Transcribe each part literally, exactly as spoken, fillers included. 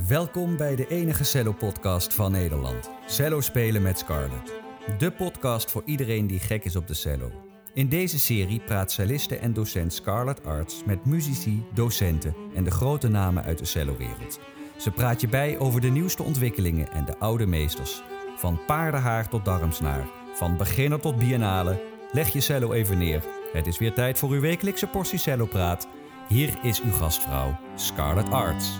Welkom bij de enige cello-podcast van Nederland. Cello spelen met Scarlett. De podcast voor iedereen die gek is op de cello. In deze serie praat celliste en docent Scarlett Arts met muzici, docenten en de grote namen uit de cellowereld. Ze praat je bij over de nieuwste ontwikkelingen en de oude meesters. Van paardenhaar tot darmsnaar, van beginner tot biennale. Leg je cello even neer. Het is weer tijd voor uw wekelijkse portie cellopraat. Hier is uw gastvrouw, Scarlett Arts.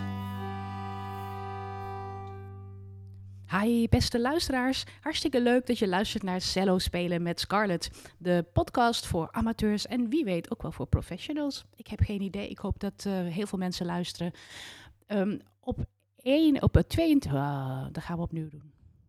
Hi beste luisteraars, hartstikke leuk dat je luistert naar Cello Spelen met Scarlett. De podcast voor amateurs en wie weet ook wel voor professionals. Ik heb geen idee, ik hoop dat uh, heel veel mensen luisteren. Um, op één, op het tweeëntwintig, uh, dat gaan we opnieuw doen.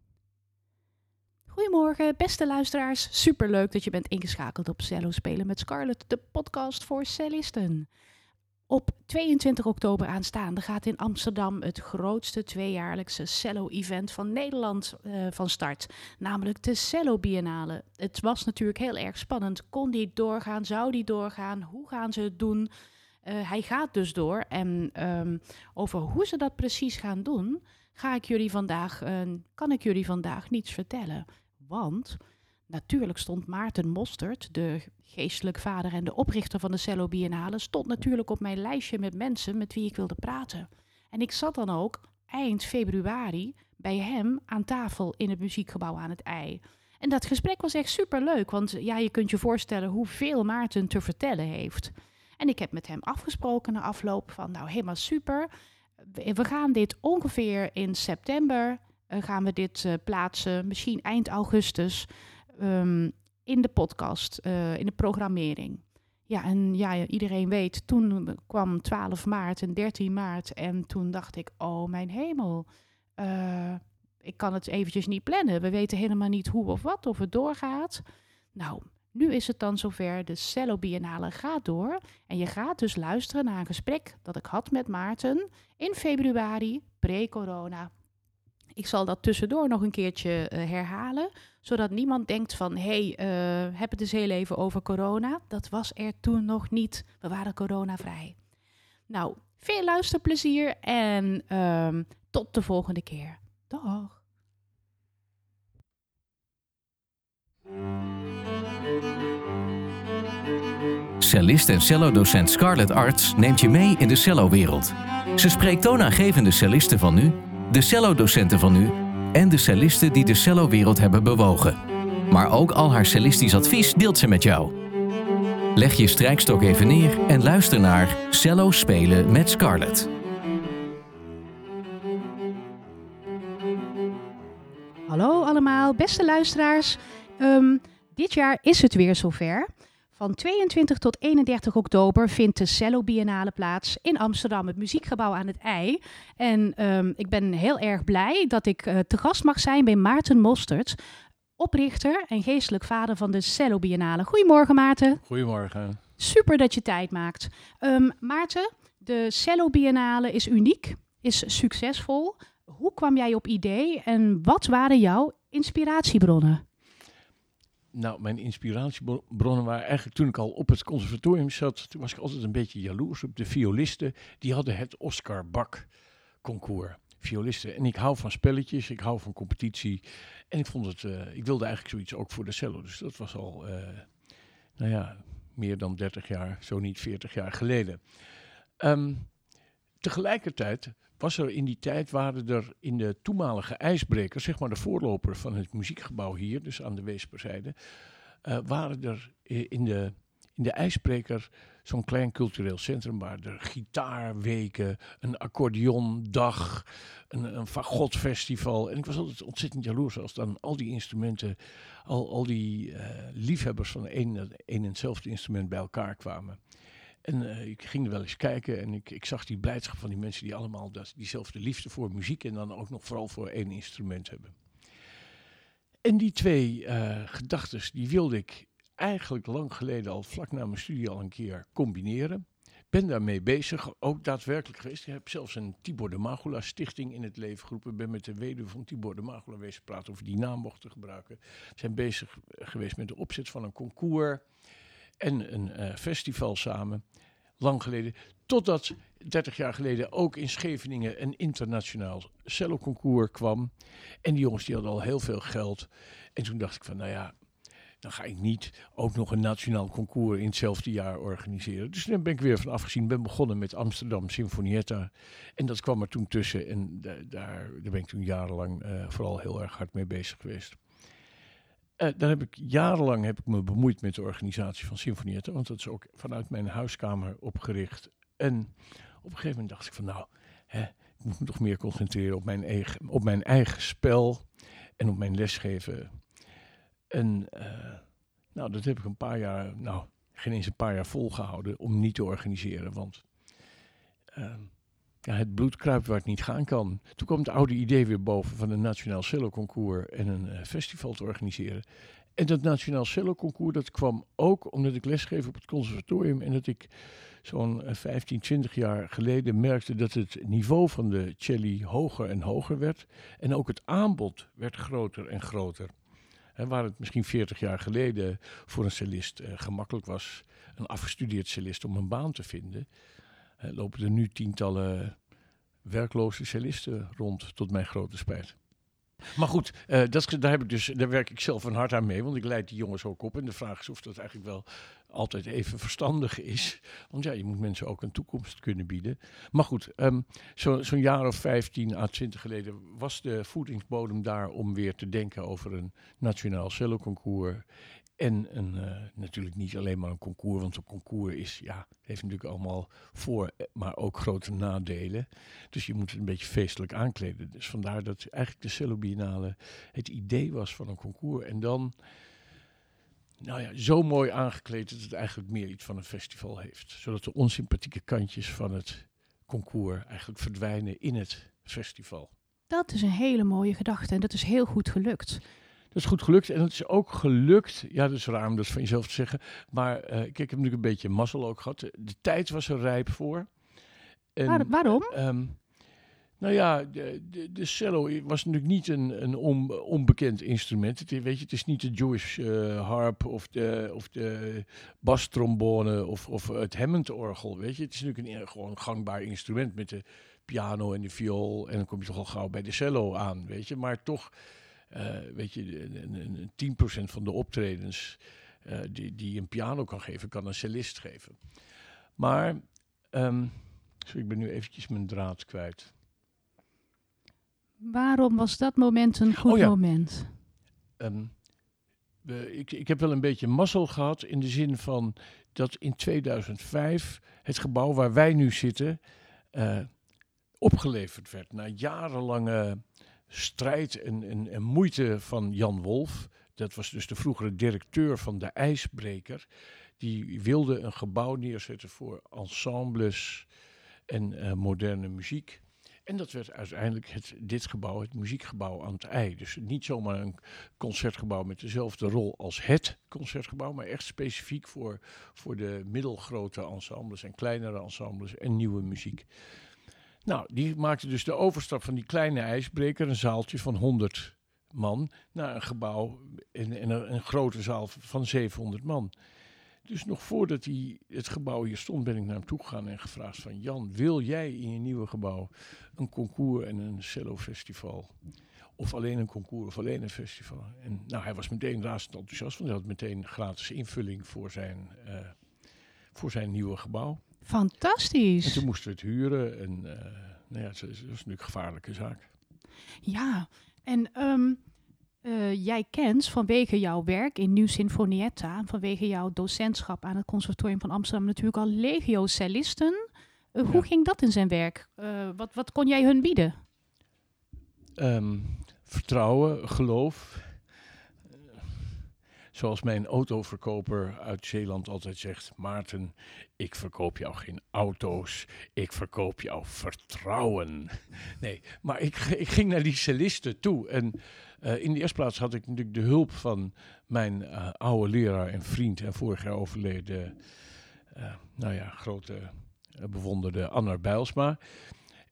Goedemorgen beste luisteraars, superleuk dat je bent ingeschakeld op Cello Spelen met Scarlett, de podcast voor cellisten. Op tweeëntwintig oktober aanstaande gaat in Amsterdam het grootste tweejaarlijkse cello-event van Nederland uh, van start. Namelijk de Cello Biennale. Het was natuurlijk heel erg spannend. Kon die doorgaan? Zou die doorgaan? Hoe gaan ze het doen? Uh, hij gaat dus door. En um, over hoe ze dat precies gaan doen, ga ik jullie vandaag, uh, kan ik jullie vandaag niets vertellen. Want natuurlijk stond Maarten Mostert, de geestelijk vader en de oprichter van de Cello Biennale, stond natuurlijk op mijn lijstje met mensen met wie ik wilde praten. En ik zat dan ook eind februari bij hem aan tafel in het muziekgebouw aan het IJ. En dat gesprek was echt superleuk, want ja, je kunt je voorstellen hoeveel Maarten te vertellen heeft. En ik heb met hem afgesproken na afloop van, nou helemaal super, we gaan dit ongeveer in september, uh, gaan we dit uh, plaatsen, misschien eind augustus, Um, in de podcast, uh, in de programmering. Ja, en ja, iedereen weet, toen kwam twaalf maart en dertien maart en toen dacht ik, oh mijn hemel, uh, ik kan het eventjes niet plannen. We weten helemaal niet hoe of wat, of het doorgaat. Nou, nu is het dan zover, de Cello Biennale gaat door en je gaat dus luisteren naar een gesprek dat ik had met Maarten in februari, pre-corona. Ik zal dat tussendoor nog een keertje uh, herhalen, zodat niemand denkt van, hé, hey, uh, heb het eens heel even over corona. Dat was er toen nog niet. We waren coronavrij. Nou, veel luisterplezier en um, tot de volgende keer. Dag. Cellist en cellodocent Scarlett Arts neemt je mee in de cellowereld. Ze spreekt toonaangevende cellisten van nu, de cellodocenten van nu en de cellisten die de cellowereld hebben bewogen. Maar ook al haar cellistisch advies deelt ze met jou. Leg je strijkstok even neer en luister naar Cello Spelen met Scarlett. Hallo allemaal, beste luisteraars. Um, dit jaar is het weer zover. Van tweeëntwintig tot eenendertig oktober vindt de Cello Biennale plaats in Amsterdam, het muziekgebouw aan het IJ. En um, ik ben heel erg blij dat ik uh, te gast mag zijn bij Maarten Mostert, oprichter en geestelijk vader van de Cello Biennale. Goedemorgen Maarten. Goedemorgen. Super dat je tijd maakt. Um, Maarten, de Cello Biennale is uniek, is succesvol. Hoe kwam jij op idee en wat waren jouw inspiratiebronnen? Nou, mijn inspiratiebronnen waren eigenlijk toen ik al op het conservatorium zat. Toen was ik altijd een beetje jaloers op de violisten. Die hadden het Oscar Bak concours. Violisten. En ik hou van spelletjes, ik hou van competitie. En ik vond het, uh, ik wilde eigenlijk zoiets ook voor de cello. Dus dat was al, uh, nou ja, meer dan dertig jaar, zo niet veertig jaar geleden. Um, tegelijkertijd was er in die tijd, waren er in de toenmalige IJsbreker, zeg maar de voorloper van het muziekgebouw hier, dus aan de Weesperzijde, uh, waren er in de, in de IJsbreker zo'n klein cultureel centrum waar er gitaarweken, een accordeondag, een, een fagotfestival. En ik was altijd ontzettend jaloers als dan al die instrumenten, al, al die uh, liefhebbers van een, een en hetzelfde instrument bij elkaar kwamen. En uh, ik ging er wel eens kijken en ik, ik zag die blijdschap van die mensen die allemaal dat, diezelfde liefde voor muziek en dan ook nog vooral voor één instrument hebben. En die twee uh, gedachtes, die wilde ik eigenlijk lang geleden al, vlak na mijn studie al een keer combineren. Ben daarmee bezig, ook daadwerkelijk geweest. Ik heb zelfs een Tibor de Magula stichting in het leven geroepen. Ik ben met de weduwe van Tibor de Magula bezig praten of die naam mochten gebruiken. We zijn bezig geweest met de opzet van een concours en een uh, festival samen. lang geleden. Totdat dertig jaar geleden ook in Scheveningen een internationaal celloconcours kwam. En die jongens die hadden al heel veel geld. En toen dacht ik van, nou ja, dan ga ik niet ook nog een nationaal concours in hetzelfde jaar organiseren. Dus daar ben ik weer van afgezien. Ben begonnen met Amsterdam Sinfonietta. En dat kwam er toen tussen. En da- daar, daar ben ik toen jarenlang uh, vooral heel erg hard mee bezig geweest. Uh, daar heb ik jarenlang heb ik me bemoeid met de organisatie van Sinfonietta. Want dat is ook vanuit mijn huiskamer opgericht. En op een gegeven moment dacht ik van nou, hè, ik moet me toch meer concentreren op mijn eigen, op mijn eigen spel en op mijn lesgeven. En uh, nou, dat heb ik een paar jaar, nou, geen eens een paar jaar volgehouden om niet te organiseren. Want uh, ja, het bloed kruipt waar het niet gaan kan. Toen kwam het oude idee weer boven van een nationaal celloconcours en een uh, festival te organiseren. En dat nationaal celloconcours, dat kwam ook omdat ik lesgeef op het conservatorium en dat ik zo'n vijftien, twintig jaar geleden merkte dat het niveau van de celli hoger en hoger werd. En ook het aanbod werd groter en groter. En waar het misschien veertig jaar geleden voor een cellist uh, gemakkelijk was, een afgestudeerd cellist, om een baan te vinden, uh, lopen er nu tientallen werkloze cellisten rond, tot mijn grote spijt. Maar goed, uh, dat, daar, heb ik dus, daar werk ik zelf van hard aan mee, want ik leid die jongens ook op. En de vraag is of dat eigenlijk wel altijd even verstandig is. Want ja, je moet mensen ook een toekomst kunnen bieden. Maar goed, um, zo, zo'n jaar of vijftien à twintig geleden was de voedingsbodem daar om weer te denken over een nationaal celloconcours. En een, uh, natuurlijk niet alleen maar een concours, want een concours is, ja, heeft natuurlijk allemaal voor, maar ook grote nadelen. Dus je moet het een beetje feestelijk aankleden. Dus vandaar dat eigenlijk de Cello Biennale het idee was van een concours. En dan, nou ja, zo mooi aangekleed dat het eigenlijk meer iets van een festival heeft. Zodat de onsympathieke kantjes van het concours eigenlijk verdwijnen in het festival. Dat is een hele mooie gedachte en dat is heel goed gelukt. Dat is goed gelukt en het is ook gelukt, ja dat is raar om dat van jezelf te zeggen, maar uh, kijk, ik heb natuurlijk een beetje mazzel ook gehad. De tijd was er rijp voor. En, Waar, waarom? Uh, um, nou ja, de, de, de cello was natuurlijk niet een, een on, onbekend instrument. Het, weet je, het is niet de Jewish uh, harp of de, of de bastrombone of, of het Hammond-orgel, weet je. Het is natuurlijk een gewoon gangbaar instrument met de piano en de viool en dan kom je toch al gauw bij de cello aan, weet je. Maar toch... Uh, weet je, een, een tien procent van de optredens uh, die, die een piano kan geven, kan een cellist geven. Maar, um, sorry, ik ben nu eventjes mijn draad kwijt. Waarom was dat moment een goed oh ja. moment? Um, we, ik, ik heb wel een beetje mazzel gehad in de zin van dat in tweeduizend vijf het gebouw waar wij nu zitten uh, opgeleverd werd na jarenlange strijd en, en, en moeite van Jan Wolf. Dat was dus de vroegere directeur van de IJsbreker. Die wilde een gebouw neerzetten voor ensembles en uh, moderne muziek. En dat werd uiteindelijk het, dit gebouw, het muziekgebouw aan het IJ. Dus niet zomaar een concertgebouw met dezelfde rol als het concertgebouw, maar echt specifiek voor, voor de middelgrote ensembles en kleinere ensembles en nieuwe muziek. Nou, die maakte dus de overstap van die kleine IJsbreker, een zaaltje van honderd man, naar een gebouw in, in een, een grote zaal van zevenhonderd man. Dus nog voordat hij het gebouw hier stond, ben ik naar hem toe gegaan en gevraagd van Jan, wil jij in je nieuwe gebouw een concours en een cello-festival? Of alleen een concours of alleen een festival? En nou, hij was meteen razend enthousiast, want hij had meteen gratis invulling voor zijn, uh, voor zijn nieuwe gebouw. Fantastisch. En toen moesten we het huren en uh, nou ja, dat is natuurlijk een gevaarlijke zaak. Ja, en um, uh, jij kent vanwege jouw werk in Nieuw Sinfonietta, vanwege jouw docentschap aan het Conservatorium van Amsterdam natuurlijk al legio cellisten. Uh, hoe ja. ging dat in zijn werk? Uh, wat, wat kon jij hun bieden? Um, vertrouwen, geloof. Zoals mijn autoverkoper uit Zeeland altijd zegt, Maarten, ik verkoop jou geen auto's, ik verkoop jou vertrouwen. Nee, maar ik, ik ging naar die cellisten toe en uh, in de eerste plaats had ik natuurlijk de hulp van mijn uh, oude leraar en vriend en vorig jaar overleden, uh, nou ja, grote uh, bewonderde Annar Bijlsma.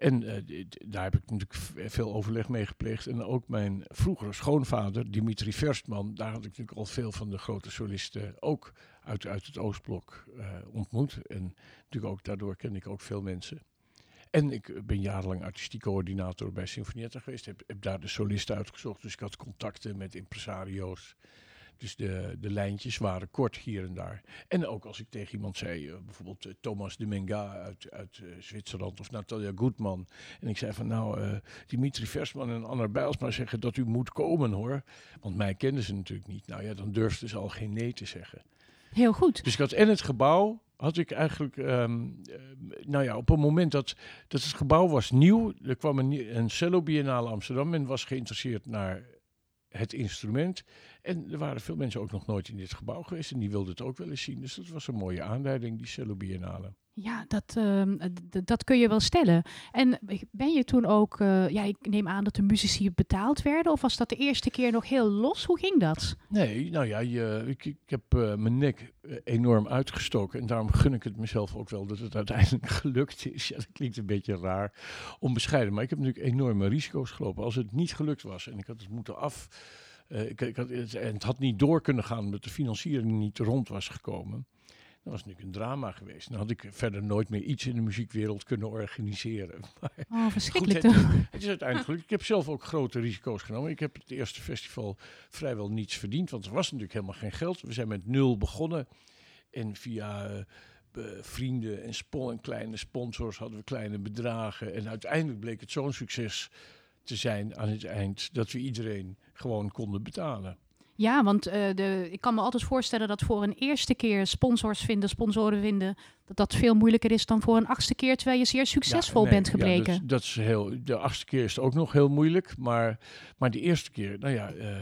En uh, d- daar heb ik natuurlijk v- veel overleg mee gepleegd. En ook mijn vroegere schoonvader, Dimitri Verstman, daar had ik natuurlijk al veel van de grote solisten ook uit, uit het Oostblok uh, ontmoet. En natuurlijk ook daardoor ken ik ook veel mensen. En ik ben jarenlang artistiek coördinator bij Sinfonietta geweest. Heb, heb daar de solisten uitgezocht. Dus ik had contacten met impresario's. Dus de, de lijntjes waren kort hier en daar. En ook als ik tegen iemand zei, uh, bijvoorbeeld uh, Thomas de Menga uit, uit uh, Zwitserland of Natalia Gutman. En ik zei van nou, uh, Dimitri Versman en Anna Bijlsma zeggen dat u moet komen hoor. Want mij kenden ze natuurlijk niet. Nou ja, dan durfden ze al geen nee te zeggen. Heel goed. Dus ik had en het gebouw, had ik eigenlijk, um, uh, nou ja, op een moment dat, dat het gebouw was nieuw. Er kwam een, een cello biennale Amsterdam. Men was geïnteresseerd naar het instrument. En er waren veel mensen ook nog nooit in dit gebouw geweest. En die wilden het ook wel eens zien. Dus dat was een mooie aanleiding, die cello biennale. Ja, dat, uh, d- dat kun je wel stellen. En ben je toen ook, uh, ja, ik neem aan dat de muzici betaald werden, of was dat de eerste keer nog heel los? Hoe ging dat? Nee, nou ja, je, ik, ik heb uh, mijn nek uh, enorm uitgestoken. En daarom gun ik het mezelf ook wel dat het uiteindelijk gelukt is. Ja, dat klinkt een beetje raar, onbescheiden. Maar ik heb natuurlijk enorme risico's gelopen. Als het niet gelukt was en ik had het moeten af... Uh, ik, ik had, het, en het had niet door kunnen gaan omdat de financiering niet rond was gekomen. Dat was natuurlijk een drama geweest. Dan had ik verder nooit meer iets in de muziekwereld kunnen organiseren. Maar Oh, verschrikkelijk goed, het, toch? het is uiteindelijk gelukt. Ik heb zelf ook grote risico's genomen. Ik heb het eerste festival vrijwel niets verdiend, want er was natuurlijk helemaal geen geld. We zijn met nul begonnen en via uh, uh, vrienden en, spon- en kleine sponsors hadden we kleine bedragen. En uiteindelijk bleek het zo'n succes te zijn aan het eind dat we iedereen gewoon konden betalen. Ja, want uh, de, ik kan me altijd voorstellen dat voor een eerste keer sponsors vinden, sponsoren vinden, dat dat veel moeilijker is dan voor een achtste keer, terwijl je zeer succesvol Ja, nee, bent gebleken. Ja, dat, dat is heel, de achtste keer is het ook nog heel moeilijk, maar, maar de eerste keer, nou ja, uh,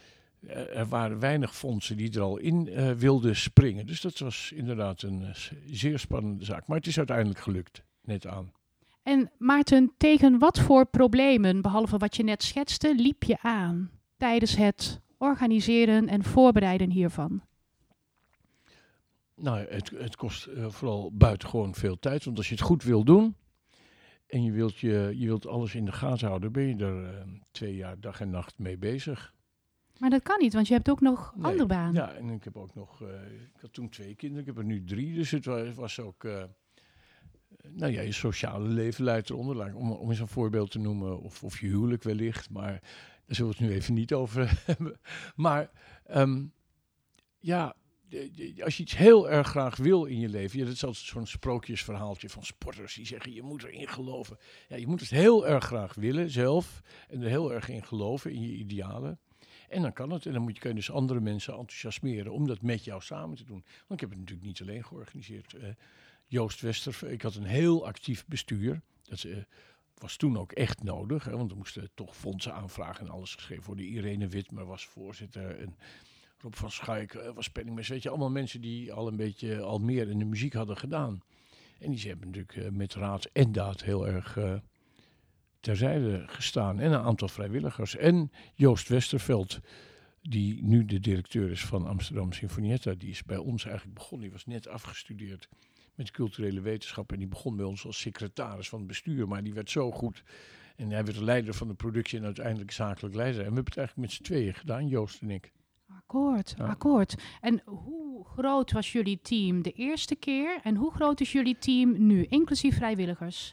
er waren weinig fondsen die er al in uh, wilden springen. Dus dat was inderdaad een uh, zeer spannende zaak. Maar het is uiteindelijk gelukt, net aan. En Maarten, tegen wat voor problemen, behalve wat je net schetste, liep je aan tijdens het organiseren en voorbereiden hiervan? Nou, het, het kost uh, vooral buitengewoon veel tijd. Want als je het goed wil doen en je wilt, je, je wilt alles in de gaten houden, ben je er uh, twee jaar dag en nacht mee bezig. Maar dat kan niet, want je hebt ook nog Nee. andere baan. Ja, en ik heb ook nog, uh, ik had toen twee kinderen, ik heb er nu drie. Dus het was, was ook, uh, nou ja, je sociale leven leidt eronder. Om, om eens een voorbeeld te noemen, of, of je huwelijk wellicht, maar daar zullen we het nu even niet over hebben. Maar um, ja, de, de, als je iets heel erg graag wil in je leven, ja, dat is altijd zo'n sprookjesverhaaltje van sporters die zeggen, je moet erin geloven. Ja, je moet het heel erg graag willen zelf en er heel erg in geloven, in je idealen. En dan kan het. En dan moet je, kun je dus andere mensen enthousiasmeren om dat met jou samen te doen. Want ik heb het natuurlijk niet alleen georganiseerd. Uh, Joost Wester, ik had een heel actief bestuur. Dat uh, was toen ook echt nodig. Hè, want er moesten toch fondsen aanvragen en alles geschreven worden. Irene Witmer was voorzitter. En Rob van Schaik uh, was penningmeester. Weet je, allemaal mensen die al een beetje al meer in de muziek hadden gedaan. En die hebben natuurlijk uh, met raad en daad heel erg Uh, terzijde gestaan. En een aantal vrijwilligers. En Joost Westerveld, die nu de directeur is van Amsterdam Sinfonietta, die is bij ons eigenlijk begonnen. Die was net afgestudeerd met culturele wetenschap en die begon bij ons als secretaris van het bestuur. Maar die werd zo goed. En hij werd de leider van de productie en uiteindelijk zakelijk leider. En we hebben het eigenlijk met z'n tweeën gedaan, Joost en ik. Akkoord, Ja. akkoord. En hoe groot was jullie team de eerste keer en hoe groot is jullie team nu, inclusief vrijwilligers?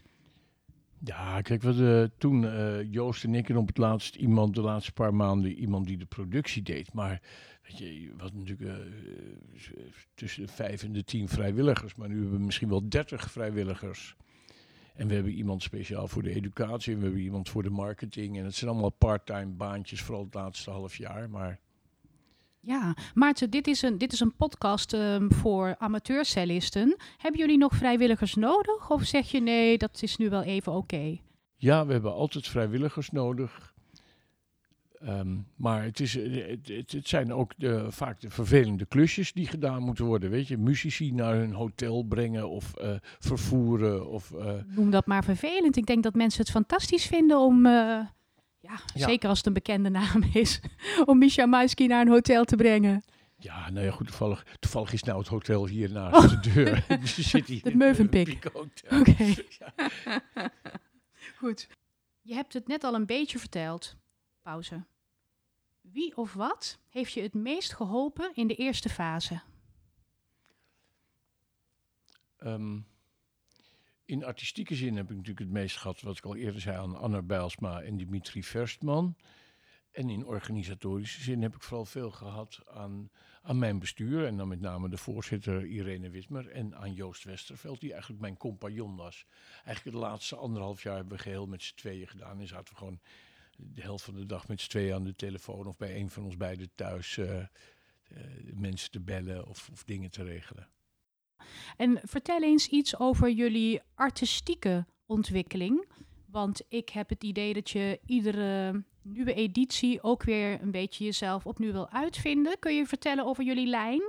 Ja, kijk, we hadden toen uh, Joost en ik en op het laatst iemand, de laatste paar maanden, iemand die de productie deed. Maar weet je, je had natuurlijk uh, tussen de vijf en de tien vrijwilligers. Maar nu hebben we misschien wel dertig vrijwilligers. En we hebben iemand speciaal voor de educatie en we hebben iemand voor de marketing. En het zijn allemaal part-time baantjes, vooral het laatste half jaar. Maar Ja, Maarten, dit is een, dit is een podcast um, voor amateurcellisten. Hebben jullie nog vrijwilligers nodig? Of zeg je nee, dat is nu wel even oké? Okay? ja, we hebben altijd vrijwilligers nodig. Um, maar het, is, het, het, het zijn ook de, vaak de vervelende klusjes die gedaan moeten worden. Weet je, muzici naar hun hotel brengen of uh, vervoeren. Of, uh, Noem dat maar vervelend. Ik denk dat mensen het fantastisch vinden om, uh, ja, Ja. zeker als het een bekende naam is, om Misha Maisky naar een hotel te brengen. Ja, nou ja, goed, toevallig, toevallig is nou het hotel hier naast Oh. de deur. Dus je zit hier Het in Mövenpick. Piek Hotel. Oké. Ja. Goed. Je hebt het net al een beetje verteld. Pauze. Wie of wat heeft je het meest geholpen in de eerste fase? Um, in artistieke zin heb ik natuurlijk het meest gehad, wat ik al eerder zei, aan Anna Bijlsma en Dimitri Verstman. En in organisatorische zin heb ik vooral veel gehad aan, aan mijn bestuur. En dan met name de voorzitter Irene Wismer en aan Joost Westerveld, die eigenlijk mijn compagnon was. Eigenlijk de laatste anderhalf jaar hebben we geheel met z'n tweeën gedaan. En zaten we gewoon de helft van de dag met z'n tweeën aan de telefoon of bij een van ons beiden thuis uh, uh, mensen te bellen of, of dingen te regelen. En vertel eens iets over jullie artistieke ontwikkeling. Want ik heb het idee dat je iedere nieuwe editie ook weer een beetje jezelf opnieuw wil uitvinden. Kun je vertellen over jullie lijn?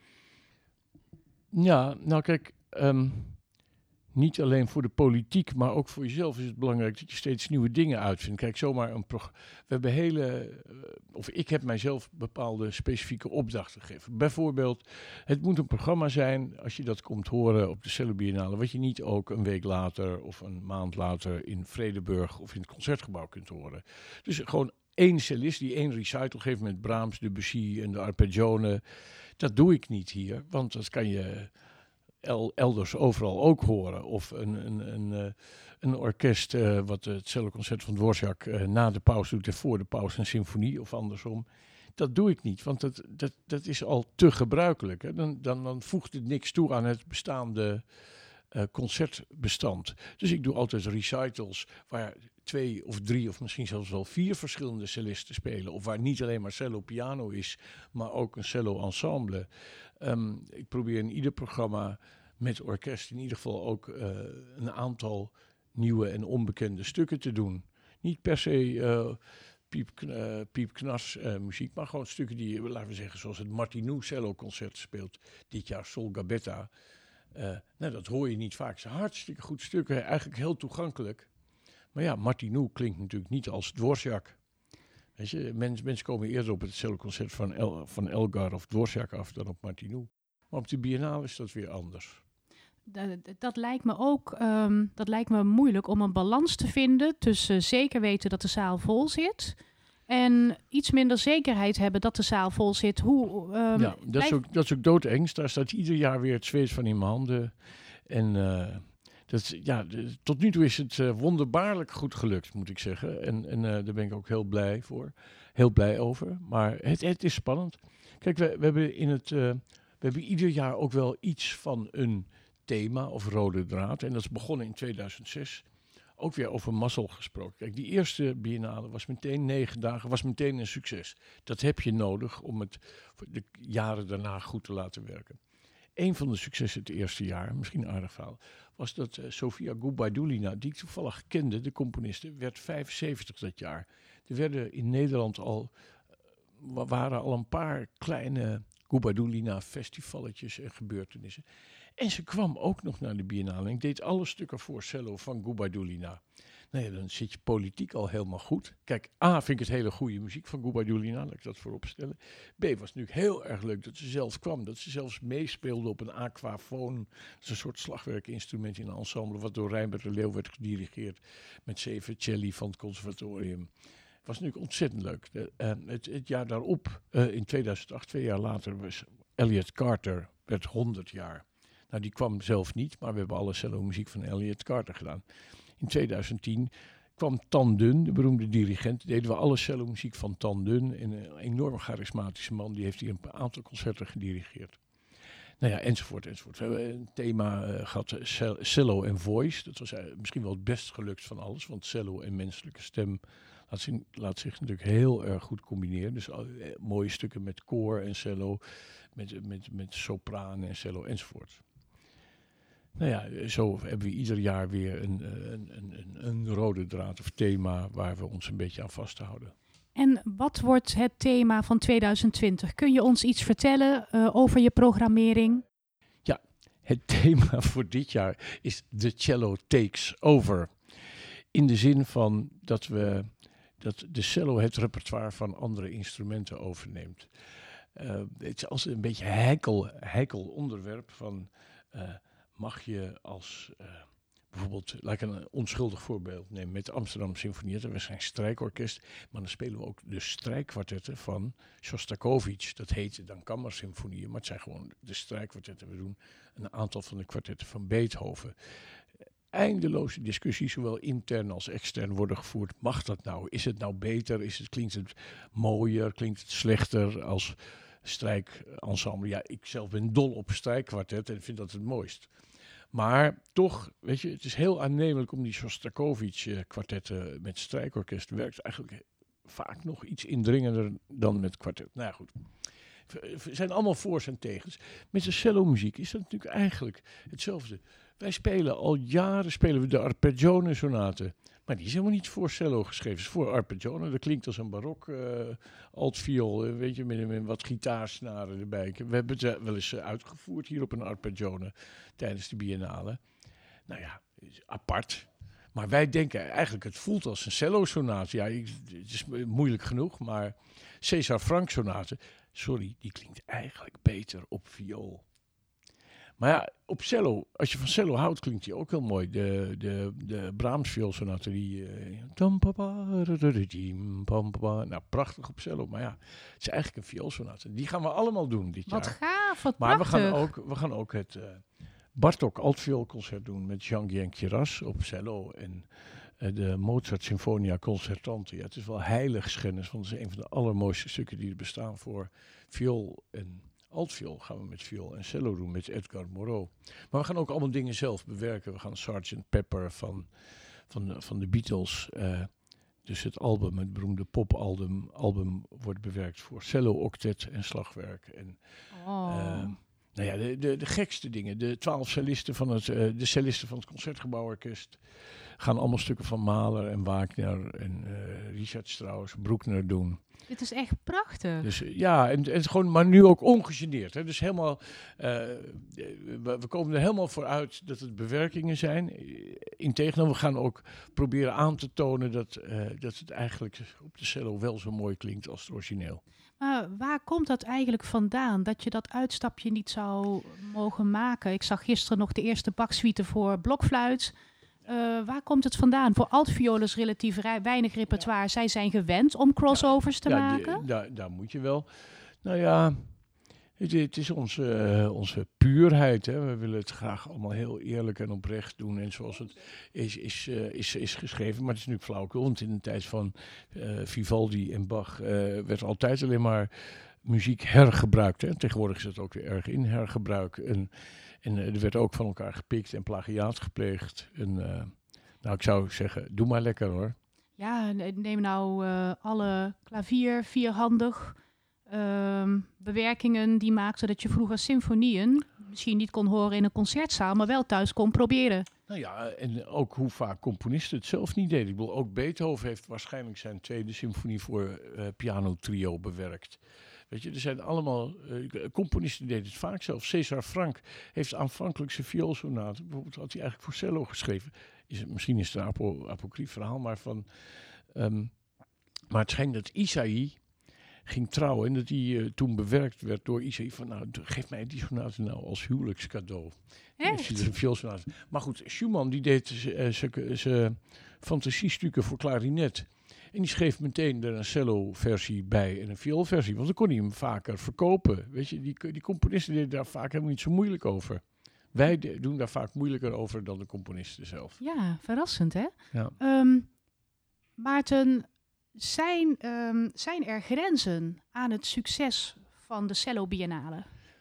Ja, nou kijk, um, niet alleen voor de politiek, maar ook voor jezelf is het belangrijk dat je steeds nieuwe dingen uitvindt. Kijk, zomaar een programma. We hebben hele, uh, of ik heb mijzelf bepaalde specifieke opdrachten gegeven. Bijvoorbeeld, het moet een programma zijn, als je dat komt horen op de Cello Biennale, wat je niet ook een week later of een maand later in Vredenburg of in het Concertgebouw kunt horen. Dus gewoon één cellist die één recital geeft met Brahms, Debussy en de arpeggione. Dat doe ik niet hier, want dat kan je El, elders overal ook horen. Of een, een, een, uh, een orkest uh, wat het celloconcert van Dvorak uh, na de pauze doet en voor de pauze een symfonie of andersom. Dat doe ik niet, want dat, dat, dat is al te gebruikelijk. Hè. Dan, dan, dan voegt het niks toe aan het bestaande uh, concertbestand. Dus ik doe altijd recitals waar twee of drie of misschien zelfs wel vier verschillende cellisten spelen. Of waar niet alleen maar cello piano is, maar ook een cello ensemble. Um, ik probeer in ieder programma met orkest in ieder geval ook uh, een aantal nieuwe en onbekende stukken te doen. Niet per se uh, piep, uh, piepknars uh, muziek, maar gewoon stukken die, laten we zeggen, zoals het Martinou cello concert speelt dit jaar, Sol Gabetta. Uh, nou, dat hoor je niet vaak. Het zijn hartstikke goed stukken, eigenlijk heel toegankelijk. Maar ja, Martinou klinkt natuurlijk niet als Dvorak. Weet je, mens, mensen komen eerder op het celloconcert van, El, van Elgar of Dvorak af dan op Martinou. Maar op de Biennale is dat weer anders. Dat, dat lijkt me ook um, dat lijkt me moeilijk om een balans te vinden tussen zeker weten dat de zaal vol zit en iets minder zekerheid hebben dat de zaal vol zit. Hoe, um, ja, dat is, ook, dat is ook doodengst. Daar staat ieder jaar weer het zweet van in mijn handen. En uh, dat, ja, de, tot nu toe is het uh, wonderbaarlijk goed gelukt, moet ik zeggen. En, en uh, daar ben ik ook heel blij voor. Heel blij over. Maar het, het is spannend. Kijk, we, we hebben in het, uh, we hebben ieder jaar ook wel iets van een thema of rode draad. En dat is begonnen in tweeduizend zes. Ook weer over mazzel gesproken. Kijk, die eerste biennale was meteen negen dagen, was meteen een succes. Dat heb je nodig om het voor de jaren daarna goed te laten werken. Een van de successen het eerste jaar, misschien een aardig verhaal, was dat uh, Sofia Gubaidulina, die ik toevallig kende, de componiste, werd vijfenzeventig dat jaar. Er werden in Nederland al, uh, waren al een paar kleine Gubaidulina festivalletjes en gebeurtenissen. En ze kwam ook nog naar de Biennale. Ik deed alle stukken voor cello van Gubaidulina. Nou ja, dan zit je politiek al helemaal goed. Kijk, A, vind ik het hele goede muziek van Gubaidulina, laat ik dat voorop stellen. B, was natuurlijk heel erg leuk dat ze zelf kwam. Dat ze zelfs meespeelde op een aquafoon. Dat is een soort slagwerkinstrument in een ensemble, wat door Rijnbert de Leeuw werd gedirigeerd met zeven celli van het conservatorium. Het was natuurlijk ontzettend leuk. De, uh, het, het jaar daarop, uh, in tweeduizend acht, twee jaar later, was Elliott Carter, werd honderd jaar. Nou, die kwam zelf niet, maar we hebben alle cello-muziek van Elliott Carter gedaan. In tweeduizend tien kwam Tan Dun, de beroemde dirigent. Deden we alle cello-muziek van Tan Dun. Een enorm charismatische man, die heeft hier een aantal concerten gedirigeerd. Nou ja, enzovoort, enzovoort. We hebben een thema uh, gehad, cello en voice. Dat was uh, misschien wel het best gelukt van alles, want cello en menselijke stem laat zich, laat zich natuurlijk heel erg goed combineren. Dus uh, mooie stukken met koor en cello, met, met, met sopraan en cello enzovoort. Nou ja, zo hebben we ieder jaar weer een, een, een, een rode draad of thema waar we ons een beetje aan vasthouden. En wat wordt het thema van tweeduizend twintig? Kun je ons iets vertellen uh, over je programmering? Ja, het thema voor dit jaar is The Cello Takes Over. In de zin van dat, we, dat de cello het repertoire van andere instrumenten overneemt. Uh, het is als een beetje heikel, heikel onderwerp van Uh, mag je als uh, bijvoorbeeld, laat ik een onschuldig voorbeeld nemen met de Amsterdam Symfonie. We zijn strijkorkest, maar dan spelen we ook de strijkkwartetten van Shostakovich. Dat heette dan kammersymfonieën, maar het zijn gewoon de strijkkwartetten. We doen een aantal van de kwartetten van Beethoven. Eindeloze discussies, zowel intern als extern, worden gevoerd. Mag dat nou? Is het nou beter? Is het, klinkt het mooier? Klinkt het slechter als strijkensemble? Ja, ik zelf ben dol op strijkkwartet en vind dat het mooist. Maar toch, weet je, het is heel aannemelijk om die Shostakovich-kwartetten met strijkorkest. Werkt eigenlijk vaak nog iets indringender dan met kwartet. Nou ja, goed. Er zijn allemaal voor's en tegens. Met de cello-muziek is dat natuurlijk eigenlijk hetzelfde. Wij spelen al jaren spelen we de Arpeggione-sonaten. Maar die is helemaal niet voor cello geschreven. Het is voor Arpeggione. Dat klinkt als een barok uh, altviool, uh, weet je, met, met wat gitaarsnaren erbij. We hebben het wel eens uh, uitgevoerd hier op een Arpeggione tijdens de Biennale. Nou ja, apart. Maar wij denken eigenlijk, het voelt als een cello-sonate. Ja, ik, het is moeilijk genoeg, maar César Franck-sonate, sorry, die klinkt eigenlijk beter op viool. Maar ja, op cello, als je van cello houdt, klinkt die ook heel mooi. De, de, de Brahms vioolsonate, die... Uh, nou, prachtig op cello. Maar ja, het is eigenlijk een vioolsonate. Die gaan we allemaal doen dit wat jaar. Wat gaaf, wat maar prachtig. we gaan ook, we gaan ook het uh, Bartók altvioolconcert doen met Jean-Guyen Queyras op cello. En uh, de Mozart Sinfonia Concertante. Ja, het is wel heiligschennis, want het is een van de allermooiste stukken die er bestaan voor viool en altviool. Gaan we met viool en cello doen met Edgar Moreau. Maar we gaan ook allemaal dingen zelf bewerken. We gaan sergeant Pepper van, van, van de Beatles. Uh, dus het album, het beroemde popalbum, album wordt bewerkt voor cello, octet en slagwerk. En, oh. uh, nou ja, de, de, de gekste dingen. De twaalf cellisten van het, uh, de cellisten van het Concertgebouworkest gaan allemaal stukken van Mahler en Wagner en uh, Richard Strauss, Bruckner doen. Dit is echt prachtig. Dus ja, en, en gewoon, maar nu ook ongegeneerd. Hè? Dus helemaal, uh, we, we komen er helemaal voor uit dat het bewerkingen zijn. Integendeel, we gaan ook proberen aan te tonen dat, uh, dat het eigenlijk op de cello wel zo mooi klinkt als het origineel. Maar waar komt dat eigenlijk vandaan, dat je dat uitstapje niet zou mogen maken? Ik zag gisteren nog de eerste Bach-suite voor blokfluit. Uh, waar komt het vandaan? Voor altviolen is relatief rij, weinig repertoire. Ja. Zij zijn gewend om crossovers ja, te ja, maken. Die, daar, daar moet je wel. Nou ja, het, het is onze, uh, onze puurheid. Hè. We willen het graag allemaal heel eerlijk en oprecht doen. En zoals het is, is, uh, is, is geschreven. Maar het is natuurlijk flauwekul. Want in de tijd van uh, Vivaldi en Bach uh, werd altijd alleen maar muziek hergebruikt. Hè. Tegenwoordig is het ook weer erg in hergebruik. En, En uh, er werd ook van elkaar gepikt en plagiaat gepleegd. En, uh, nou, ik zou zeggen, doe maar lekker hoor. Ja, neem nou uh, alle klavier, vierhandig uh, bewerkingen die maakten dat je vroeger symfonieën misschien niet kon horen in een concertzaal, maar wel thuis kon proberen. Nou ja, en ook hoe vaak componisten het zelf niet deden. Ik bedoel, ook Beethoven heeft waarschijnlijk zijn tweede symfonie voor uh, pianotrio bewerkt. Weet je, er zijn allemaal uh, componisten die deden het vaak zelf. César Franck heeft aanvankelijk zijn vioolsonate, bijvoorbeeld had hij eigenlijk voor cello geschreven. Is het, misschien is het een apo, apocrief verhaal, maar van... Um, maar het schijnt dat Isaïe ging trouwen en dat hij uh, toen bewerkt werd door Isaïe van, nou, geef mij die sonate nou als huwelijkscadeau. Echt? Een vioolsonate. Maar goed, Schumann die deed zijn fantasiestukken voor klarinet. En die schreef meteen er een cello-versie bij en een vioolversie. Want dan kon hij hem vaker verkopen. Weet je, die, die componisten deden daar vaak helemaal niet zo moeilijk over. Wij de, doen daar vaak moeilijker over dan de componisten zelf. Ja, verrassend hè? Ja. Um, Maarten, zijn, um, zijn er grenzen aan het succes van de Cello Biennale?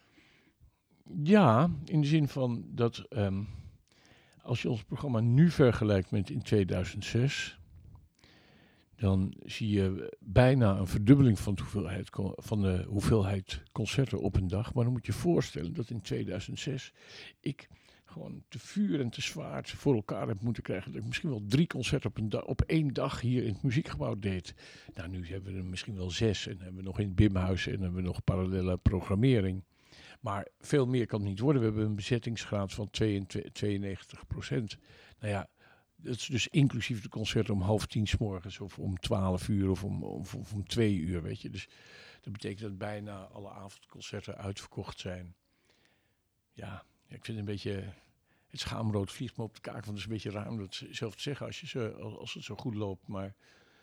Ja, in de zin van dat um, als je ons programma nu vergelijkt met in tweeduizend zes... dan zie je bijna een verdubbeling van de, hoeveelheid, van de hoeveelheid concerten op een dag. Maar dan moet je je voorstellen dat in tweeduizend zes ik gewoon te vuur en te zwaard voor elkaar heb moeten krijgen. Dat ik misschien wel drie concerten op, een da- op één dag hier in het muziekgebouw deed. Nou, nu hebben we er misschien wel zes en hebben we nog in het Bimhuis en hebben we nog parallele programmering. Maar veel meer kan het niet worden. We hebben een bezettingsgraad van tweeënnegentig procent. Nou ja, dat is dus inclusief de concerten om half tien 's morgens of om twaalf uur of om, of, of om twee uur, weet je. Dus dat betekent dat bijna alle avondconcerten uitverkocht zijn. Ja, ik vind het een beetje, het schaamrood vliegt me op de kaak. Want het is een beetje raar om dat zelf te zeggen als, je zo, als het zo goed loopt. Maar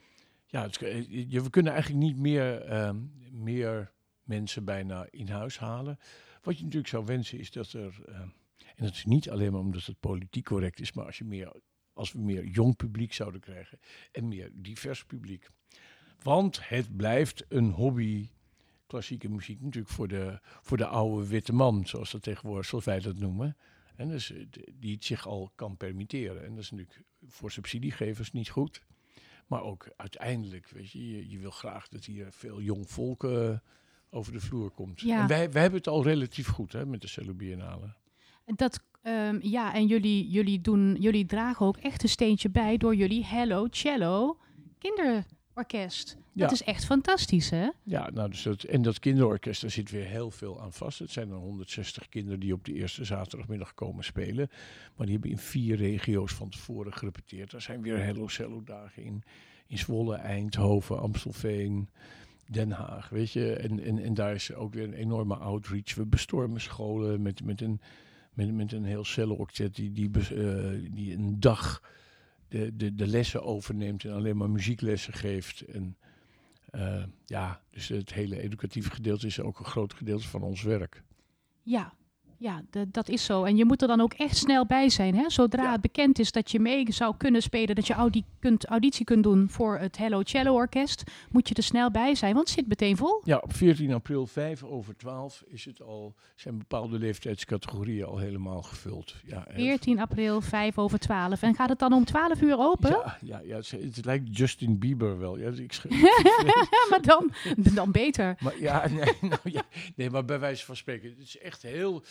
ja, het, je, we kunnen eigenlijk niet meer, um, meer mensen bijna in huis halen. Wat je natuurlijk zou wensen is dat er... Uh, en dat is niet alleen maar omdat het politiek correct is, maar als, je meer, als we meer jong publiek zouden krijgen en meer divers publiek. Want het blijft een hobby, klassieke muziek, natuurlijk voor de, voor de oude witte man, zoals dat tegenwoordig, zoals wij dat noemen. En dus, die het zich al kan permitteren. En dat is natuurlijk voor subsidiegevers niet goed. Maar ook uiteindelijk, weet je, je, je wil graag dat hier veel jong volk uh, over de vloer komt. Ja. En wij, wij hebben het al relatief goed hè, met de Cello Biennale. Dat, um, ja, en jullie, jullie, doen, jullie dragen ook echt een steentje bij door jullie Hello Cello kinderorkest. Dat Ja. is echt fantastisch, hè? Ja, nou, dus dat, en dat kinderorkest, daar zit weer heel veel aan vast. Het zijn er honderdzestig kinderen die op de eerste zaterdagmiddag komen spelen. Maar die hebben in vier regio's van tevoren gerepeteerd. Er zijn weer Hello Cello dagen in, in Zwolle, Eindhoven, Amstelveen, Den Haag, weet je. En, en, en daar is ook weer een enorme outreach. We bestormen scholen met, met, een, met, met een heel cello-octet die, die, uh, die een dag de, de, de lessen overneemt en alleen maar muzieklessen geeft. En uh, ja, dus het hele educatieve gedeelte is ook een groot gedeelte van ons werk. Ja, ja de, dat is zo. En je moet er dan ook echt snel bij zijn, hè? Zodra Ja. het bekend is dat je mee zou kunnen spelen, dat je audi- kunt, auditie kunt doen voor het Hello Cello Orkest, moet je er snel bij zijn, want het zit meteen vol. Ja, op veertien april, vijf over twaalf, is het al, zijn bepaalde leeftijdscategorieën al helemaal gevuld. Ja, heel veertien april, vijf over twaalf. En gaat het dan om twaalf uur open? Ja, ja, ja het, het lijkt Justin Bieber wel. Ja, ik sch- Maar dan, dan beter. maar ja, nee, nou, ja, nee, maar bij wijze van spreken, het is echt heel,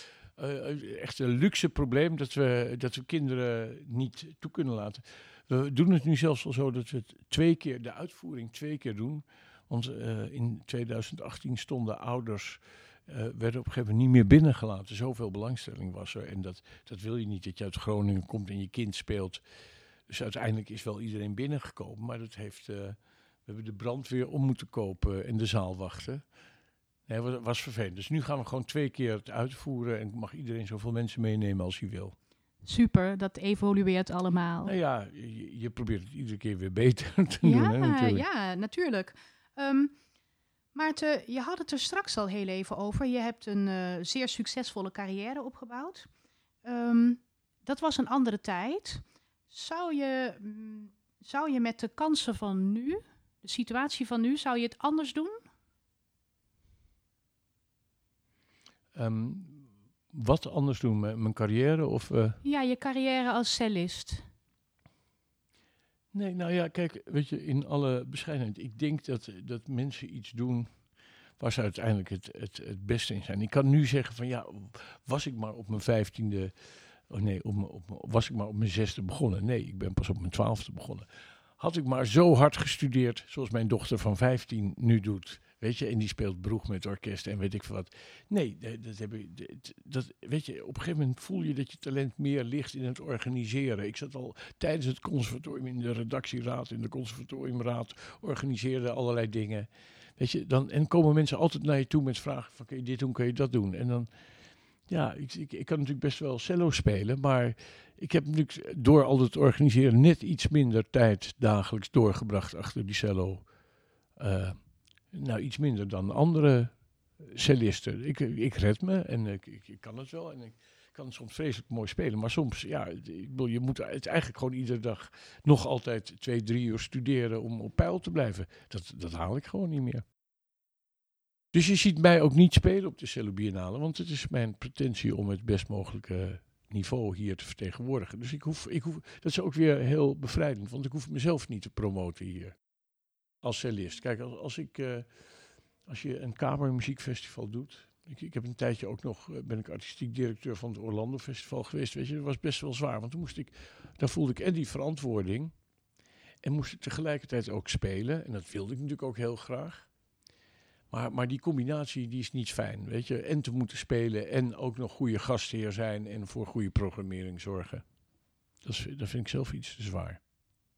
uh, echt een luxe probleem dat we, dat we kinderen niet toe kunnen laten. We doen het nu zelfs al zo dat we het twee keer, de uitvoering twee keer doen. Want uh, in tweeduizend achttien stonden ouders, uh, werden op een gegeven moment niet meer binnengelaten. Zoveel belangstelling was er. En dat, dat wil je niet, dat je uit Groningen komt en je kind speelt. Dus uiteindelijk is wel iedereen binnengekomen. Maar dat heeft, uh, we hebben de brandweer om moeten kopen en de zaal wachten. Nee, dat was vervelend. Dus nu gaan we gewoon twee keer het uitvoeren. En mag iedereen zoveel mensen meenemen als hij wil. Super, dat evolueert allemaal. Nou ja, je, je probeert het iedere keer weer beter te doen. Ja, Hè, natuurlijk. ja, natuurlijk. Um, Maarten, je had het er straks al heel even over. Je hebt een uh, zeer succesvolle carrière opgebouwd. Um, dat was een andere tijd. Zou je, mm, zou je met de kansen van nu, de situatie van nu, zou je het anders doen? Um, wat anders doen? M- mijn carrière of... Uh... Ja, je carrière als cellist. Nee, nou ja, kijk, weet je, in alle bescheidenheid. Ik denk dat, dat mensen iets doen waar ze uiteindelijk het, het, het beste in zijn. Ik kan nu zeggen van ja, was ik maar op mijn vijftiende... Oh nee, op, op, was ik maar op mijn zesde begonnen. Nee, ik ben pas op mijn twaalfde begonnen. Had ik maar zo hard gestudeerd, zoals mijn dochter van vijftien nu doet. Weet je, en die speelt broeg met orkest en weet ik veel wat. Nee, dat heb ik, dat, dat, weet je, op een gegeven moment voel je dat je talent meer ligt in het organiseren. Ik zat al tijdens het conservatorium in de redactieraad, in de conservatoriumraad, organiseerde allerlei dingen. Weet je, dan, en komen mensen altijd naar je toe met vragen van, kun je dit doen, kun je dat doen? En dan, ja, ik, ik, ik kan natuurlijk best wel cello spelen, maar ik heb natuurlijk door al het organiseren net iets minder tijd dagelijks doorgebracht achter die cello. Uh, nou, iets minder dan andere cellisten. Ik, ik red me en ik, ik, ik kan het wel en ik kan soms vreselijk mooi spelen, maar soms, ja, ik bedoel, je moet het eigenlijk gewoon iedere dag nog altijd twee, drie uur studeren om op peil te blijven. Dat, dat haal ik gewoon niet meer. Dus je ziet mij ook niet spelen op de Cello Biennale, want het is mijn pretentie om het best mogelijke niveau hier te vertegenwoordigen. Dus ik hoef, ik hoef, dat is ook weer heel bevrijdend, want ik hoef mezelf niet te promoten hier als cellist. Kijk, als, als, ik, uh, als je een kamermuziekfestival doet, ik, ik heb een tijdje ook nog, uh, ben ik artistiek directeur van het Orlando Festival geweest, weet je, dat was best wel zwaar, want toen moest ik, daar voelde ik en die verantwoording en moest ik tegelijkertijd ook spelen, en dat wilde ik natuurlijk ook heel graag. Maar, maar die combinatie die is niet fijn, weet je. En te moeten spelen en ook nog goede gastheer zijn en voor goede programmering zorgen. Dat, is, dat vind ik zelf iets te zwaar.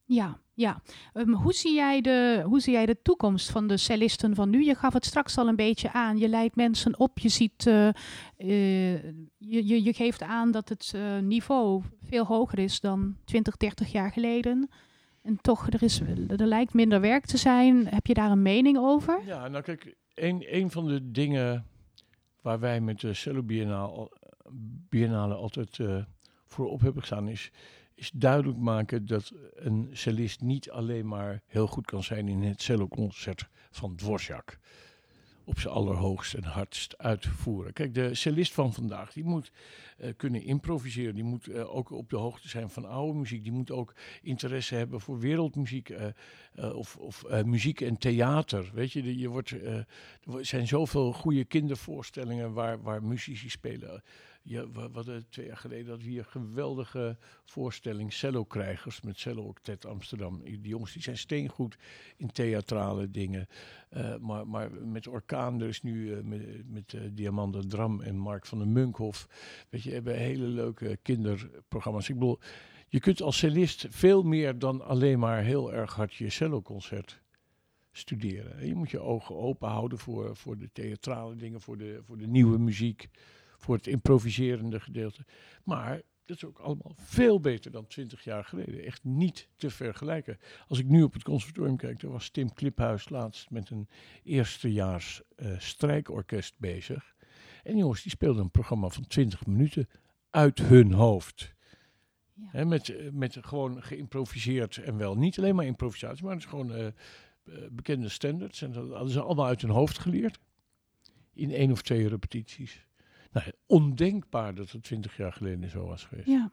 Ja, ja. Um, hoe, zie jij de, hoe zie jij de toekomst van de cellisten van nu? Je gaf het straks al een beetje aan. Je leidt mensen op. Je ziet, uh, uh, je, je, je geeft aan dat het uh, niveau veel hoger is dan twintig, dertig jaar geleden. En toch, er, is, er lijkt minder werk te zijn. Heb je daar een mening over? Ja, nou kijk, een, een van de dingen waar wij met de Cello Biennale, Biennale altijd uh, voor op hebben gestaan is... is duidelijk maken dat een cellist niet alleen maar heel goed kan zijn in het celloconcert van Dvorak. Op zijn allerhoogst en hardst uitvoeren. Kijk, de cellist van vandaag, die moet uh, kunnen improviseren. Die moet uh, ook op de hoogte zijn van oude muziek. Die moet ook interesse hebben voor wereldmuziek uh, uh, of, of uh, muziek en theater. Weet je, de, je wordt, uh, er zijn zoveel goede kindervoorstellingen waar, waar muzici spelen. Ja, we hadden twee jaar geleden dat we hier een geweldige voorstelling Cello-krijgers met Cello-octet Amsterdam. Die jongens die zijn steengoed in theatrale dingen. Uh, maar, maar met Orkaan, dus nu uh, met, met uh, Diamanda Dram en Mark van den Munkhoff. Weet je, hebben hele leuke kinderprogramma's. Ik bedoel, je kunt als cellist veel meer dan alleen maar heel erg hard je celloconcert studeren. En je moet je ogen open houden voor, voor de theatrale dingen, voor de, voor de nieuwe muziek. Voor het improviserende gedeelte. Maar dat is ook allemaal veel beter dan twintig jaar geleden. Echt niet te vergelijken. Als ik nu op het conservatorium kijk, daar was Tim Kliphuis laatst met een eerstejaars uh, strijkorkest bezig. En jongens, die speelden een programma van twintig minuten uit hun hoofd. Ja. He, met, met gewoon geïmproviseerd en wel. Niet alleen maar improvisatie, maar het is gewoon uh, uh, bekende standards. En dat hadden ze allemaal uit hun hoofd geleerd. In één of twee repetities. Nou, ondenkbaar dat het twintig jaar geleden zo was geweest. Ja,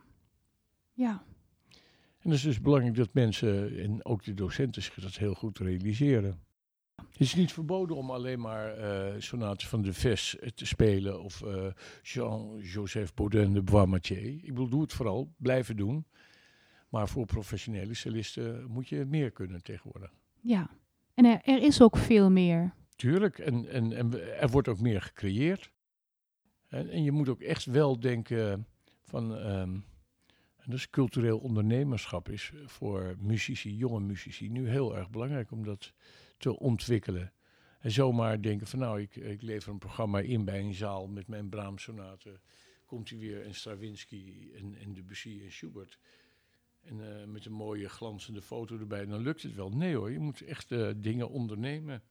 ja. En het is dus belangrijk dat mensen, en ook de docenten, zich dat heel goed realiseren. Het is niet verboden om alleen maar uh, sonates van de Ves te spelen of uh, Jean-Joseph Baudin de Bois-Mathieu. Ik bedoel, doe het vooral, blijven doen. Maar voor professionele cellisten moet je meer kunnen tegenwoordig. Ja, en er, er is ook veel meer. Tuurlijk, en, en, en er wordt ook meer gecreëerd. En, en je moet ook echt wel denken van, um, en dus cultureel ondernemerschap is voor muzici, jonge muzici, nu heel erg belangrijk om dat te ontwikkelen. En zomaar denken van nou, ik, ik lever een programma in bij een zaal met mijn Brahms-sonaten. Komt hij weer en Stravinsky en, en Debussy en Schubert. En uh, met een mooie glanzende foto erbij, dan lukt het wel. Nee hoor, je moet echt uh, dingen ondernemen.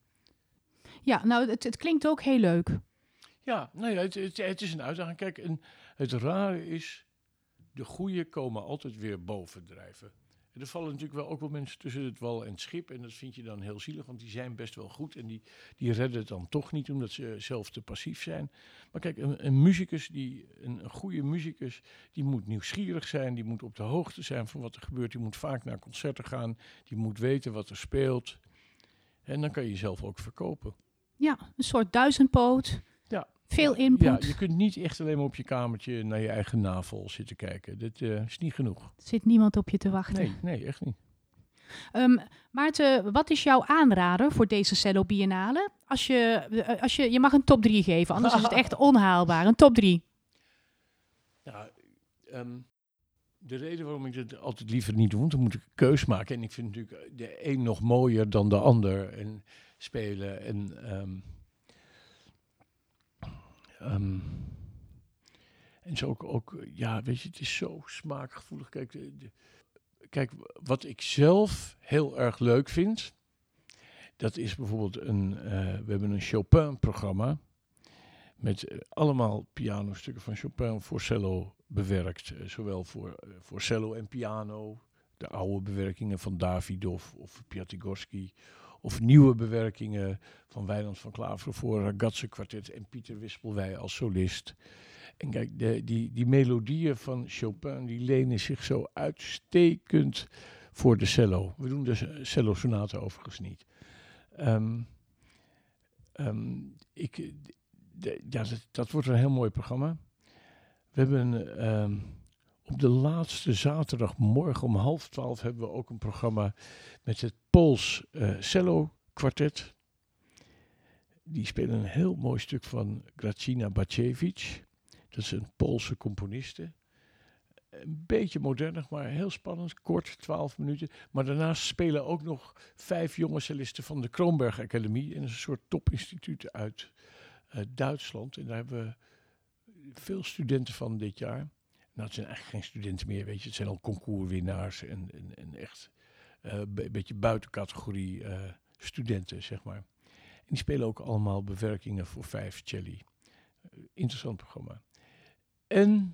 Ja, nou het, het klinkt ook heel leuk. Ja, nou ja, het, het, het is een uitdaging. Kijk, en het rare is, de goeie komen altijd weer bovendrijven. En er vallen natuurlijk wel ook wel mensen tussen het wal en het schip. En dat vind je dan heel zielig, want die zijn best wel goed. En die, die redden het dan toch niet, omdat ze zelf te passief zijn. Maar kijk, een, een muzikus, die, een, een goede muzikus, die moet nieuwsgierig zijn. Die moet op de hoogte zijn van wat er gebeurt. Die moet vaak naar concerten gaan. Die moet weten wat er speelt. En dan kan je jezelf ook verkopen. Ja, een soort duizendpoot. Ja. Veel input. Ja, je kunt niet echt alleen maar op je kamertje naar je eigen navel zitten kijken. Dat uh, is niet genoeg. Er zit niemand op je te wachten. Nee, nee, echt niet. Um, Maarten, wat is jouw aanrader voor deze Cello Biennale? Als je, als je, je mag een top drie geven, anders is het echt onhaalbaar. Een top drie. Ja, um, de reden waarom ik het altijd liever niet doe, want dan moet ik een keus maken. En ik vind natuurlijk de een nog mooier dan de ander. En spelen en... Um, Um, en zo ook, ook, ja, weet je, het is zo smaakgevoelig. Kijk, de, de, kijk, wat ik zelf heel erg leuk vind, dat is bijvoorbeeld een, uh, we hebben een Chopin-programma met uh, allemaal pianostukken van Chopin voor cello bewerkt. Uh, zowel voor, uh, voor cello en piano, de oude bewerkingen van Davidov of Piatigorsky. Of nieuwe bewerkingen van Wijnand van Klaveren voor Ragazze kwartet en Pieter Wispelwij als solist. En kijk, de, die, die melodieën van Chopin, die lenen zich zo uitstekend voor de cello. We doen de cello-sonaten overigens niet. Um, um, ik, de, ja, dat, dat wordt een heel mooi programma. We hebben um, op de laatste zaterdagmorgen om half twaalf hebben we ook een programma met het Pools uh, cello kwartet. Die spelen een heel mooi stuk van Grażyna Baciewicz. Dat is een Poolse componiste. een beetje modernig, maar heel spannend. Kort, twaalf minuten. Maar daarnaast spelen ook nog vijf jonge cellisten van de Kroonberg Academie. En dat is een soort topinstituut uit uh, Duitsland. En daar hebben we veel studenten van dit jaar. Nou, het zijn eigenlijk geen studenten meer, weet je. Het zijn al concourswinnaars en, en, en echt uh, een be- beetje buitencategorie uh, studenten, zeg maar. En die spelen ook allemaal bewerkingen voor vijf celli. Uh, interessant programma. En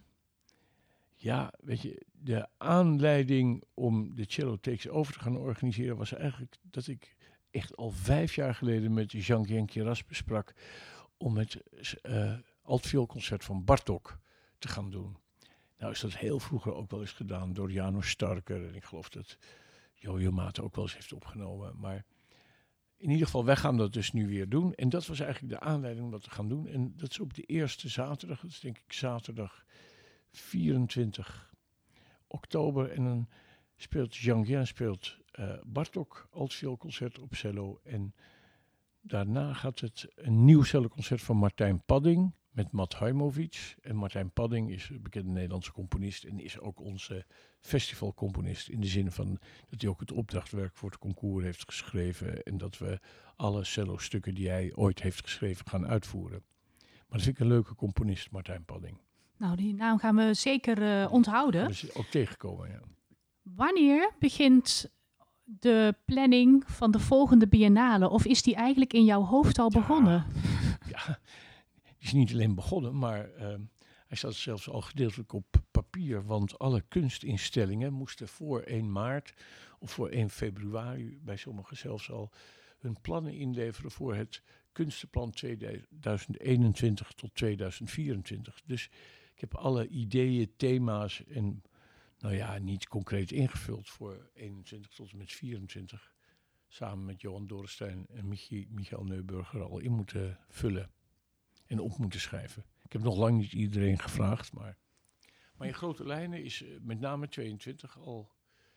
ja, weet je, de aanleiding om de Cello Takes Over te gaan organiseren was eigenlijk dat ik echt al vijf jaar geleden met Jean Genkiras besprak om het uh, altvioolconcert van Bartók te gaan doen. Nou is dat heel vroeger ook wel eens gedaan door János Starker en ik geloof dat Jojo Maat ook wel eens heeft opgenomen. Maar in ieder geval, wij gaan dat dus nu weer doen. En dat was eigenlijk de aanleiding om dat te gaan doen. En dat is op de eerste zaterdag, dat is denk ik zaterdag vierentwintig oktober. En dan speelt Jean speelt uh, Bartók altvioolconcert op cello. En daarna gaat het een nieuw celloconcert van Martijn Padding met Mat Hajmovic. En Martijn Padding is een bekende Nederlandse componist en is ook onze festivalcomponist. In de zin van dat hij ook het opdrachtwerk voor het concours heeft geschreven. En dat we alle cello-stukken die hij ooit heeft geschreven gaan uitvoeren. Maar dat vind ik een leuke componist, Martijn Padding. Nou, die naam gaan we zeker uh, onthouden. Dat is ook tegengekomen, ja. Wanneer begint de planning van de volgende biennale? Of is die eigenlijk in jouw hoofd al begonnen? Ja, ja, die is niet alleen begonnen, maar uh, hij staat zelfs al gedeeltelijk op papier. Want alle kunstinstellingen moesten voor één maart of voor één februari, bij sommigen zelfs al, hun plannen inleveren voor het kunstenplan tweeduizend eenentwintig tot tweeduizend vierentwintig. Dus ik heb alle ideeën, thema's en, nou ja, niet concreet ingevuld voor eenentwintig tot en met vierentwintig. Samen met Johan Dorrestein en Michi, Michael Neuburger al in moeten vullen en op moeten schrijven. Ik heb nog lang niet iedereen gevraagd, maar, maar in grote lijnen is uh, met name tweeëntwintig al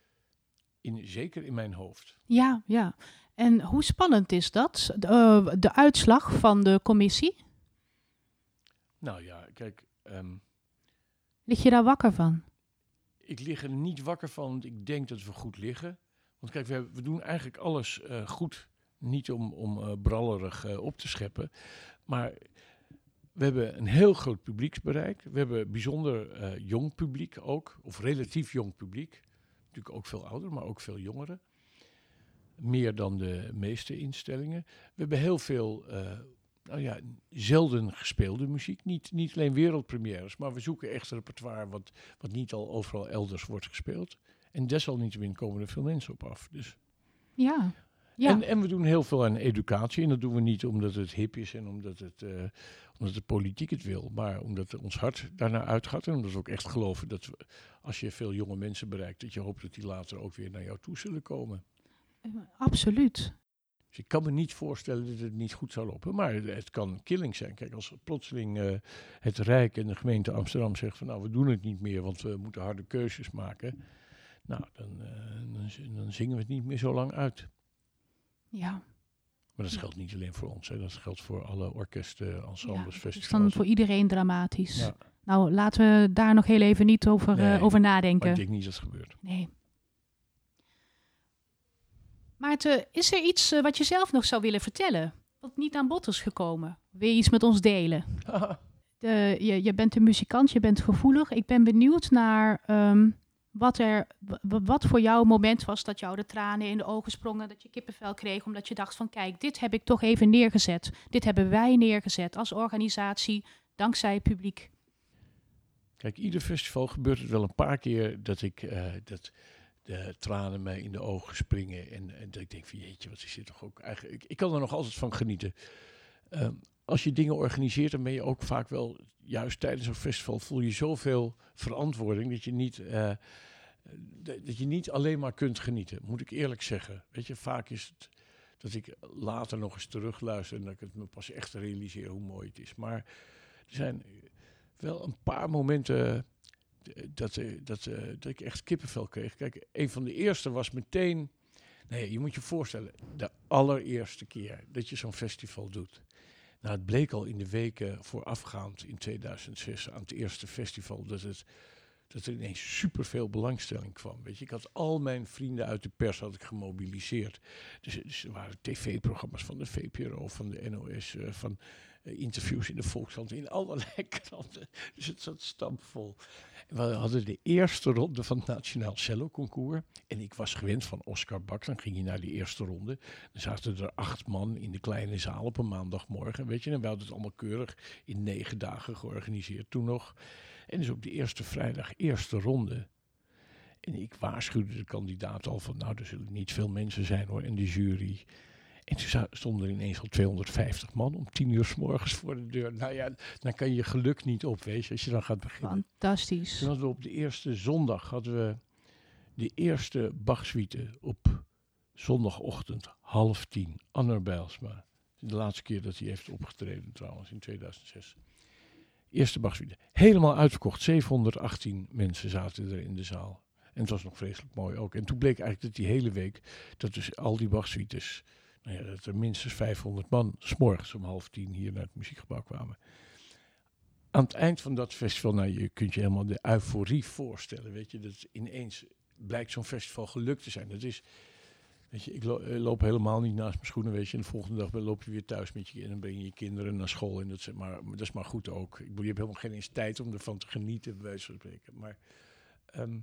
in, zeker in mijn hoofd. Ja, ja. En hoe spannend is dat, de, uh, de uitslag van de commissie? Nou ja, kijk. Um, Lig je daar wakker van? Ik lig er niet wakker van, want ik denk dat we goed liggen. Want kijk, we, we doen eigenlijk alles uh, goed. Niet om, om uh, brallerig uh, op te scheppen. Maar we hebben een heel groot publieksbereik. We hebben bijzonder uh, jong publiek ook. Of relatief jong publiek. Natuurlijk ook veel ouder, maar ook veel jongeren. Meer dan de meeste instellingen. We hebben heel veel uh, nou ja, zelden gespeelde muziek. Niet, niet alleen wereldpremières, maar we zoeken echt een repertoire wat, wat niet al overal elders wordt gespeeld. En desalniettemin komen er veel mensen op af. Dus. Ja. Ja. En, en we doen heel veel aan educatie. En dat doen we niet omdat het hip is en omdat, het, uh, omdat de politiek het wil. Maar omdat ons hart daarnaar uitgaat. En omdat we ook echt geloven dat we, als je veel jonge mensen bereikt, dat je hoopt dat die later ook weer naar jou toe zullen komen. Uh, absoluut. Dus ik kan me niet voorstellen dat het niet goed zou lopen. Maar het kan killing zijn. Kijk, als plotseling uh, het Rijk en de gemeente Amsterdam zegt van nou, we doen het niet meer, want we moeten harde keuzes maken. Nou, dan, uh, dan, dan zingen we het niet meer zo lang uit. Ja. Maar dat geldt niet alleen voor ons, hè. Dat geldt voor alle orkesten, ensembles, ja, festivals. Het is dan voor iedereen dramatisch. Ja. Nou, laten we daar nog heel even niet over, nee, uh, over nadenken. Maar ik denk niet dat het gebeurt. Nee. Maarten, is er iets uh, wat je zelf nog zou willen vertellen? Wat niet aan bod is gekomen? Wil je iets met ons delen? De, je, je bent een muzikant, je bent gevoelig. Ik ben benieuwd naar um, wat, er, w- wat voor jou een moment was dat jou de tranen in de ogen sprongen, dat je kippenvel kreeg, omdat je dacht van kijk, dit heb ik toch even neergezet. Dit hebben wij neergezet als organisatie, dankzij het publiek. Kijk, ieder festival gebeurt het wel een paar keer dat ik uh, dat de tranen mij in de ogen springen. En, en dat ik denk van jeetje, wat is dit toch ook eigenlijk. Ik, ik kan er nog altijd van genieten. Um, als je dingen organiseert, dan ben je ook vaak wel, juist tijdens een festival voel je zoveel verantwoording dat je niet, uh, d- dat je niet alleen maar kunt genieten. Moet ik eerlijk zeggen. Weet je, vaak is het dat ik later nog eens terugluister en dat ik het me pas echt realiseer hoe mooi het is. Maar er zijn wel een paar momenten dat, dat, dat ik echt kippenvel kreeg. Kijk, een van de eerste was meteen. Nee, je moet je voorstellen, de allereerste keer dat je zo'n festival doet. Nou, het bleek al in de weken voorafgaand in tweeduizend zes aan het eerste festival dat het dat er ineens superveel belangstelling kwam. Weet je, ik had al mijn vrienden uit de pers had ik gemobiliseerd. Dus, dus er waren tv-programma's van de V P R O, van de N O S, uh, van uh, interviews in de Volkskrant, in allerlei kranten. Dus het zat stampvol. En we hadden de eerste ronde van het Nationaal Cello Concours. En ik was gewend van Oscar Bak. Dan ging je naar die eerste ronde. Dan zaten er acht man in de kleine zaal op een maandagmorgen. Weet je, en we hadden het allemaal keurig in negen dagen georganiseerd toen nog. En dus op de eerste vrijdag, eerste ronde. En ik waarschuwde de kandidaat al van, nou, er zullen niet veel mensen zijn hoor, en de jury. En toen stonden er ineens al tweehonderdvijftig man om tien uur 's morgens voor de deur. Nou ja, dan kan je geluk niet op, weet je, als je dan gaat beginnen. Fantastisch. Toen hadden we op de eerste zondag, hadden we de eerste Bach-suite op zondagochtend, half tien. Anner Bijlsma. De laatste keer dat hij heeft opgetreden trouwens, in tweeduizend zes. Eerste Bach-suite. Helemaal uitverkocht. zevenhonderdachttien mensen zaten er in de zaal. En het was nog vreselijk mooi ook. En toen bleek eigenlijk dat die hele week, dat dus al die Bach-suites, nou ja, dat er minstens vijfhonderd man 's morgens om half tien hier naar het muziekgebouw kwamen. Aan het eind van dat festival, nou, je kunt je helemaal de euforie voorstellen, weet je, dat ineens blijkt zo'n festival gelukt te zijn. Dat is, weet je, ik lo- loop helemaal niet naast mijn schoenen, weet je, en de volgende dag loop je weer thuis met je en dan breng je je kinderen naar school en dat is maar, dat is maar goed ook. Ik bedoel, je hebt helemaal geen eens tijd om ervan te genieten, bij wijze van spreken. Maar, um,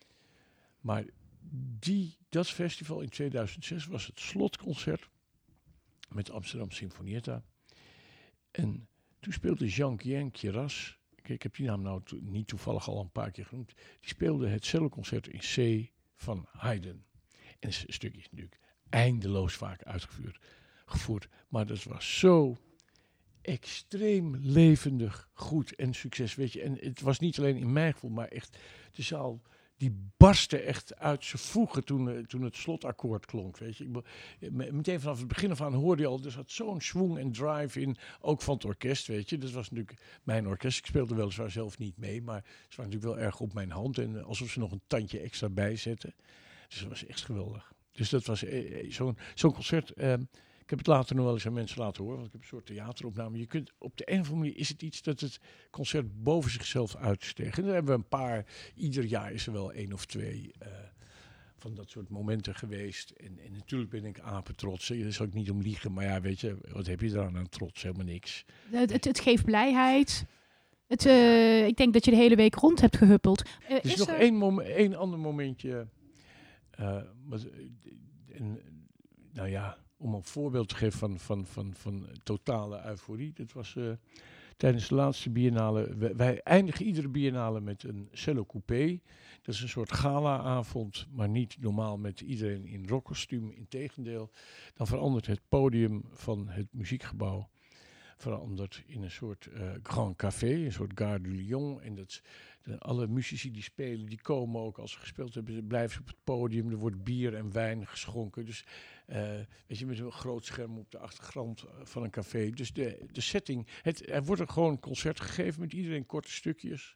maar die, dat festival in tweeduizend zes was het slotconcert met Amsterdam Sinfonietta. En toen speelde Jean-Guyen Queyras, ik heb die naam nou to- niet toevallig al een paar keer genoemd, die speelde het celloconcert in C van Haydn. En het stukje is natuurlijk eindeloos vaak uitgevoerd, gevoerd, maar dat was zo extreem levendig, goed en succes, weet je. En het was niet alleen in mijn gevoel, maar echt de zaal die barstte echt uit zijn voegen toen, uh, toen het slotakkoord klonk, weet je. Ik be- me- meteen vanaf het begin af aan hoorde je al, er zat zo'n schwung en drive in, ook van het orkest, weet je. Dat was natuurlijk mijn orkest. Ik speelde weliswaar zelf niet mee, maar ze waren natuurlijk wel erg op mijn hand en uh, alsof ze nog een tandje extra bijzetten. Dus dat was echt geweldig. Dus dat was uh, zo'n, zo'n concert. Uh, ik heb het later nog wel eens aan mensen laten horen, want ik heb een soort theateropname. Je kunt, op de een of andere manier is het iets dat het concert boven zichzelf uitsteeg. En dan hebben we een paar, ieder jaar is er wel één of twee uh, van dat soort momenten geweest. En, en natuurlijk ben ik apetrots. Daar zal ik niet om liegen, maar ja, weet je, wat heb je eraan aan trots? Helemaal niks. Het, het, het geeft blijheid. Het, uh, ik denk dat je de hele week rond hebt gehuppeld. Uh, Er is, is nog er... één, mom- één ander momentje. Uh, wat, en, nou ja, om een voorbeeld te geven van, van, van, van totale euforie. Dat was uh, tijdens de laatste biennale. Wij, wij eindigen iedere biennale met een cello coupé. Dat is een soort gala-avond, maar niet normaal met iedereen in rockkostuum. Integendeel, dan verandert het podium van het muziekgebouw verandert in een soort uh, grand café, een soort Gare du Lion. En dat, de, alle muzici die spelen, die komen ook als ze gespeeld hebben, blijven ze op het podium. Er wordt bier en wijn geschonken. Dus uh, weet je, met een groot scherm op de achtergrond van een café. Dus de, de setting, het, er wordt er gewoon een concert gegeven met iedereen korte stukjes.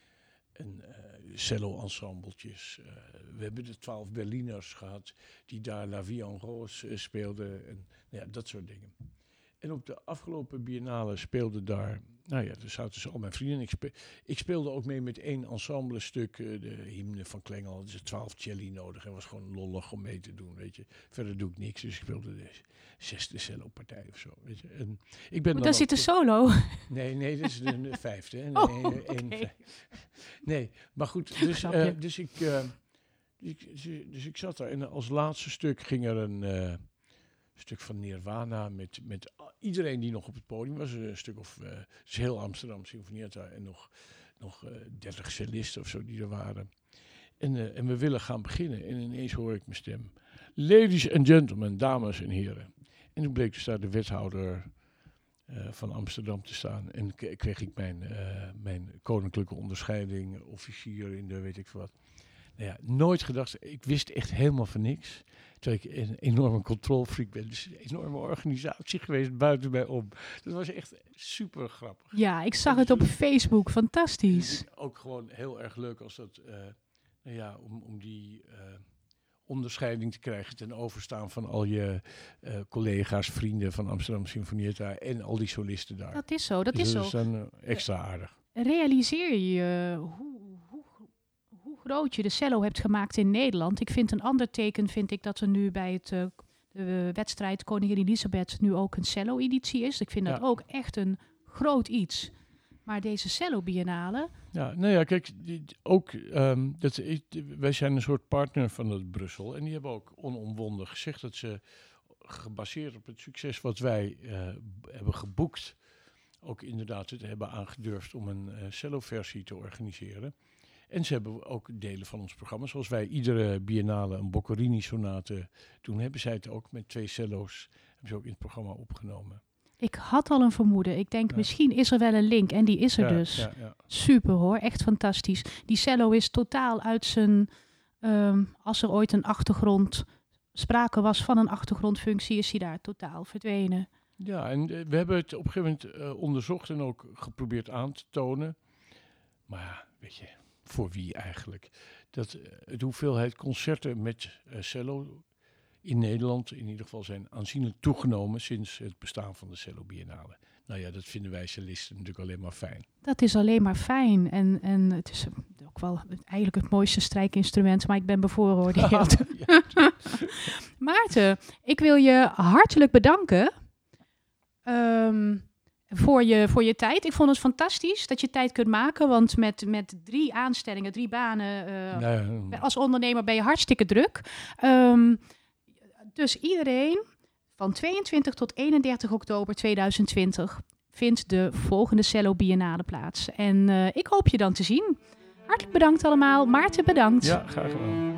En uh, cello-ensembletjes. Uh, we hebben de twaalf Berliners gehad die daar La Vie en Rose uh, speelden. En nou ja, dat soort dingen. En op de afgelopen biennale speelde daar, nou ja, er zaten dus al mijn vrienden. Ik, spe, ik speelde ook mee met één ensemblestuk, uh, de hymne van Klengel. Er is twaalf celli nodig en was gewoon lollig om mee te doen, weet je. Verder doe ik niks, dus ik speelde de zesde cello-partij of zo, weet je. En ik ben maar dan daar zit de tot... solo. Nee, nee, dat is de, de vijfde. Hè. Oh, nee, okay. één, nee, maar goed, dus, uh, dus, ik, uh, ik, dus ik zat daar en als laatste stuk ging er een... Uh, stuk van Nirvana met, met iedereen die nog op het podium was. Een stuk of, uh, dus heel Amsterdam Sinfonietta en nog, nog uh, dertig cellisten of zo die er waren. En, uh, en we willen gaan beginnen en ineens hoor ik mijn stem. Ladies and gentlemen, dames en heren. En toen bleek dus daar de wethouder uh, van Amsterdam te staan. En k- kreeg ik mijn, uh, mijn koninklijke onderscheiding, officier in de weet ik veel wat. Nou ja, nooit gedacht. Ik wist echt helemaal van niks. Terwijl ik een enorme controlfreak ben. Dus een enorme organisatie geweest buiten mij om. Dat was echt super grappig. Ja, ik zag het op Facebook. Fantastisch. Het is ook gewoon heel erg leuk als dat, uh, nou ja, om, om die uh, onderscheiding te krijgen ten overstaan van al je uh, collega's, vrienden van Amsterdam Sinfonietta en al die solisten daar. Dat is zo, dat dus is dat zo. is dan uh, extra aardig. Realiseer je uh, hoe, hoe groot je de cello hebt gemaakt in Nederland. Ik vind een ander teken, vind ik dat er nu bij het, uh, de wedstrijd Koningin Elisabeth nu ook een cello-editie is. Ik vind ja. dat ook echt een groot iets. Maar deze cello biennale... Ja, nou ja, kijk, die, ook, um, dat, ik, wij zijn een soort partner van het Brussel. En die hebben ook onomwonden gezegd dat ze, gebaseerd op het succes wat wij uh, hebben geboekt, ook inderdaad het hebben aangedurfd om een uh, cello-versie te organiseren. En ze hebben ook delen van ons programma, zoals wij iedere biennale een Boccherini-sonate doen, hebben zij het ook met twee cello's, hebben ze ook in het programma opgenomen. Ik had al een vermoeden. Ik denk, ja. misschien is er wel een link. En die is er ja, dus. Ja, ja. Super hoor, echt fantastisch. Die cello is totaal uit zijn... Um, als er ooit een achtergrond... sprake was van een achtergrondfunctie, is hij daar totaal verdwenen. Ja, en uh, we hebben het op een gegeven moment uh, onderzocht en ook geprobeerd aan te tonen. Maar ja, weet je, voor wie eigenlijk? Dat uh, de hoeveelheid concerten met uh, cello in Nederland in ieder geval zijn aanzienlijk toegenomen sinds het bestaan van de Cello Biennale. Nou ja, dat vinden wij cellisten natuurlijk alleen maar fijn. Dat is alleen maar fijn. En, en het is ook wel eigenlijk het mooiste strijkinstrument, maar ik ben bevooroordeeld. Ja. Maarten, ik wil je hartelijk bedanken um, voor, je, voor je tijd. Ik vond het fantastisch dat je tijd kunt maken, want met, met drie aanstellingen, drie banen, uh, nee. als ondernemer ben je hartstikke druk. Um, Dus iedereen van tweeëntwintig tot eenendertig oktober tweeduizend twintig vindt de volgende Cello Biennale plaats. En uh, ik hoop je dan te zien. Hartelijk bedankt allemaal. Maarten, bedankt. Ja, graag gedaan.